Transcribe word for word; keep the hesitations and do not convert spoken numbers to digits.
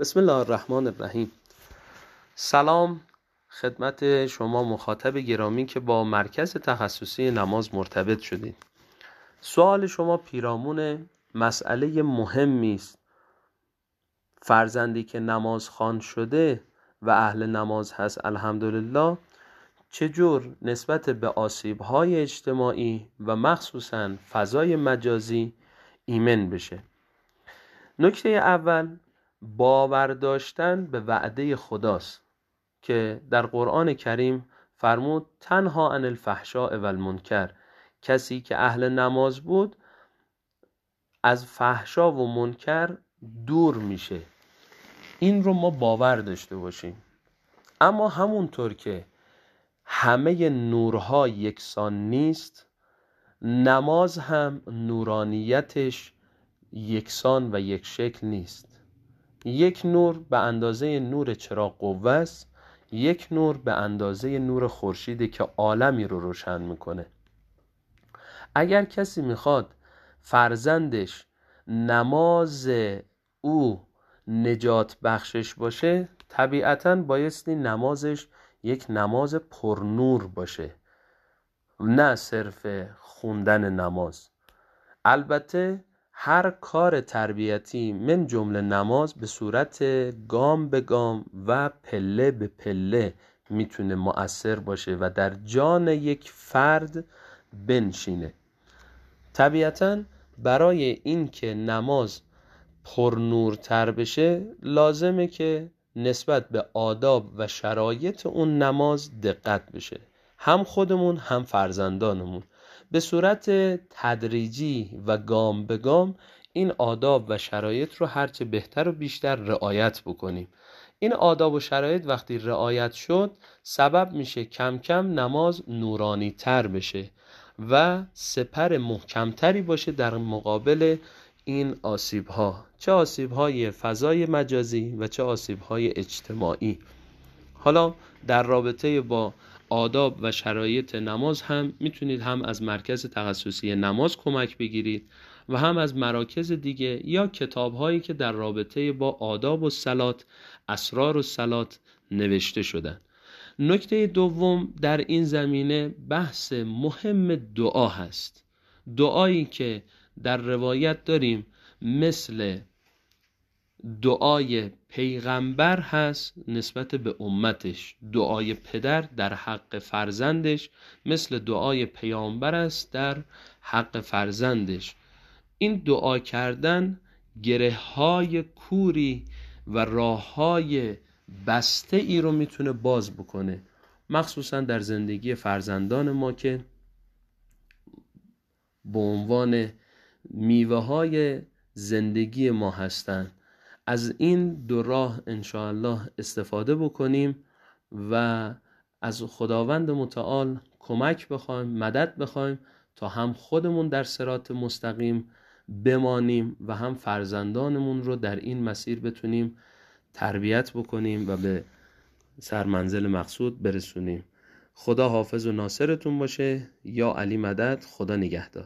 بسم الله الرحمن الرحیم. سلام خدمت شما مخاطب گرامی که با مرکز تخصصی نماز مرتبط شدید. سوال شما پیرامون مسئله مهمی است. فرزندی که نماز خوان شده و اهل نماز هست الحمدلله چجور نسبت به آسیب‌های اجتماعی و مخصوصاً فضای مجازی ایمن بشه؟ نکته اول باور داشتن به وعده خداست که در قرآن کریم فرمود تنها عن الفحشاء و المنکر. کسی که اهل نماز بود از فحشا و منکر دور میشه. این رو ما باور داشته باشیم. اما همونطور که همه نورها یکسان نیست، نماز هم نورانیتش یکسان و یک شکل نیست. یک نور به اندازه نور چراغ قوه است، یک نور به اندازه نور خورشیده که عالمی رو روشن میکنه. اگر کسی میخواد فرزندش نماز او نجات بخشش باشه، طبیعتاً بایستی نمازش یک نماز پرنور باشه، نه صرف خوندن نماز. البته هر کار تربیتی من جمله نماز به صورت گام به گام و پله به پله میتونه مؤثر باشه و در جان یک فرد بنشینه. طبیعتاً برای این که نماز پرنورتر بشه لازمه که نسبت به آداب و شرایط اون نماز دقت بشه، هم خودمون هم فرزندانمون. به صورت تدریجی و گام به گام این آداب و شرایط رو هرچه بهتر و بیشتر رعایت بکنیم. این آداب و شرایط وقتی رعایت شد سبب میشه کم کم نماز نورانی تر بشه و سپر محکمتری باشه در مقابل این آسیب ها، چه آسیب های فضای مجازی و چه آسیب های اجتماعی. حالا در رابطه با آداب و شرایط نماز هم میتونید هم از مرکز تخصصی نماز کمک بگیرید و هم از مراکز دیگه یا کتاب هایی که در رابطه با آداب و صلات، اسرار و صلات نوشته شدن. نکته دوم در این زمینه بحث مهم دعا هست. دعایی که در روایت داریم مثل دعای پیغمبر هست نسبت به امتش، دعای پدر در حق فرزندش مثل دعای پیامبر است در حق فرزندش. این دعا کردن گره های کوری و راه های بسته ای رو میتونه باز بکنه، مخصوصا در زندگی فرزندان ما که به عنوان میوه های زندگی ما هستند. از این دو راه انشاءالله استفاده بکنیم و از خداوند متعال کمک بخوایم، مدد بخوایم تا هم خودمون در صراط مستقیم بمانیم و هم فرزندانمون رو در این مسیر بتونیم تربیت بکنیم و به سرمنزل مقصود برسونیم. خدا حافظ و ناصرتون باشه. یا علی مدد. خدا نگهدار.